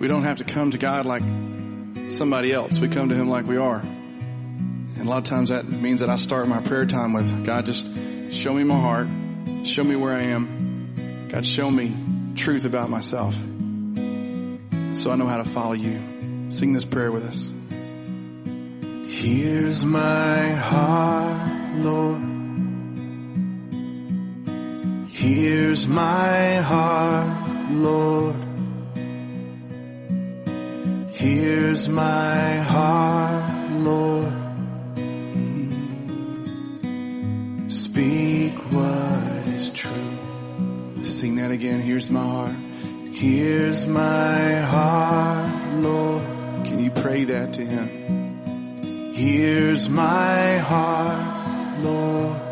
We don't have to come to God like somebody else. We come to him like we are. And a lot of times that means that I start my prayer time with, God, just show me my heart. Show me where I am. God, show me truth about myself so I know how to follow you. Sing this prayer with us. Here's my heart, Lord. Here's my heart, Lord. Here's my heart, Lord. Speak what is true. Sing that again. Here's my heart. Here's my heart, Lord. Can you pray that to him? Here's my heart, Lord.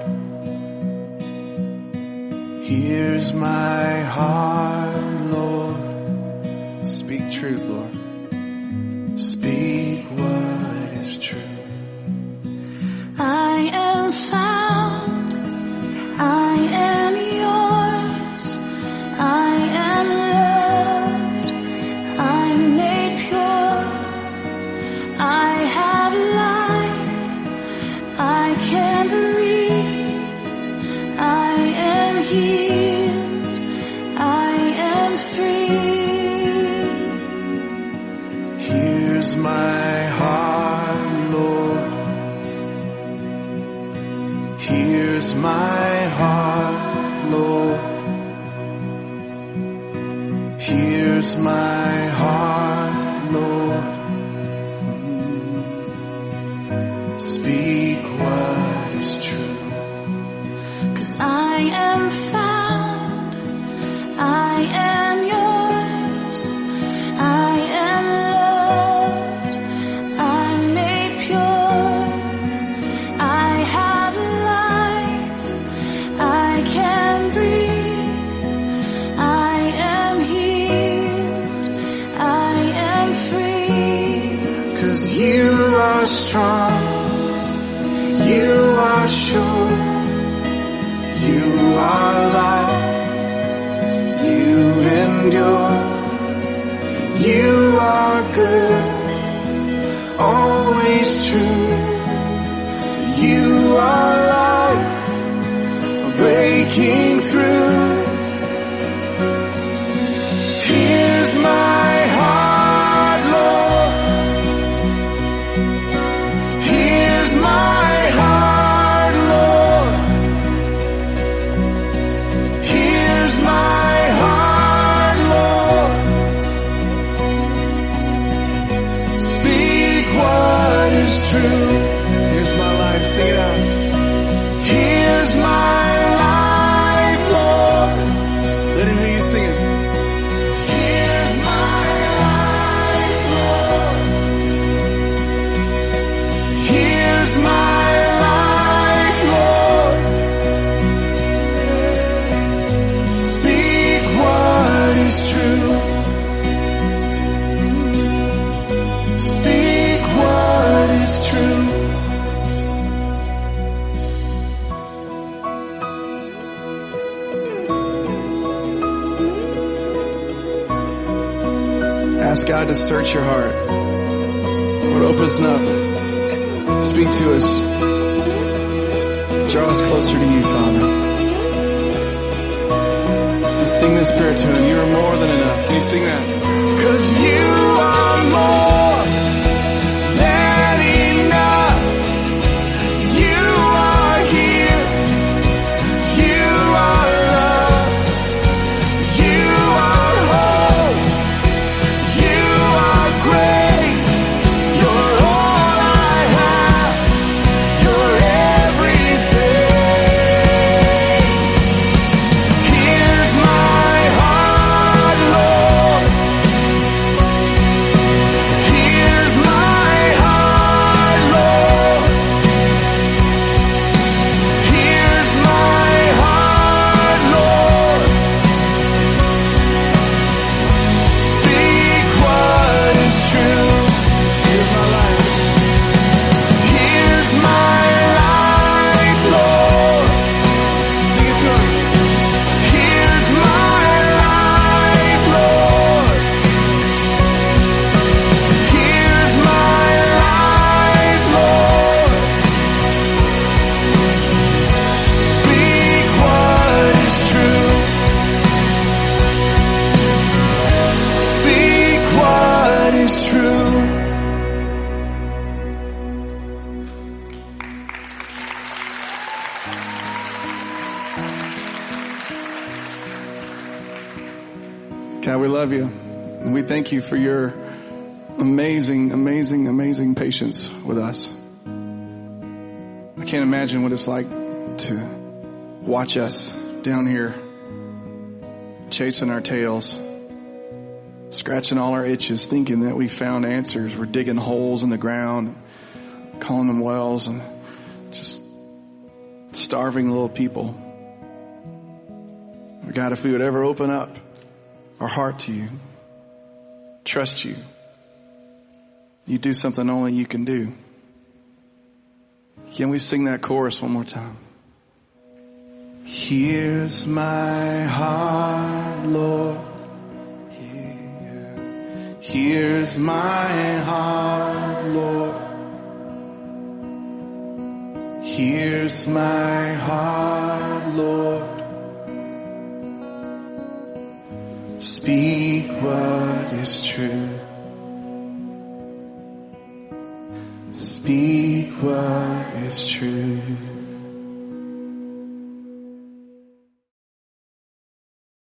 Here's my heart, Lord. Speak truth, Lord. Speak what is true. I am found. I am yours. I am loved. I'm made pure. I have life. I can breathe. I am healed. I am free. Here's my heart, Lord. Here's my heart, Lord. Here's my heart, Lord. Speak what is true. 'Cause I am found. I am yours. I am loved. I'm made pure. I have life. I can breathe. I am healed. I am free. 'Cause you are strong. You are sure. You are light. You endure. You are good. Always true. You are life. Breaking through. Here's my heart, Lord. Here's my heart, Lord. Here's my heart, Lord. Speak what is true. Here's my life. Take it out. Here's my life, Lord. Let him hear you sing it. Here's my life, Lord. Here's my life, Lord. Speak what is true. Speak what is true. Ask God to search your heart. Lord, open us up. Speak to us. Draw us closer to you, Father. And sing this prayer to him. You are more than enough. Can you sing that? 'Cause you are more than enough. You are here. You are love. You are hope. You are grace. You're all I have. You're everything. Here's my heart, Lord. God, we love you. And we thank you for your amazing, amazing, amazing patience with us. I can't imagine what it's like to watch us down here chasing our tails, scratching all our itches, thinking that we found answers. We're digging holes in the ground, calling them wells, and just starving little people. God, if we would ever open up our heart to you, trust you, you do something only you can do. Can we sing that chorus one more time? Here's my heart, Lord. Here's my heart, Lord. Here's my heart, Lord. Speak what is true. Speak what is true.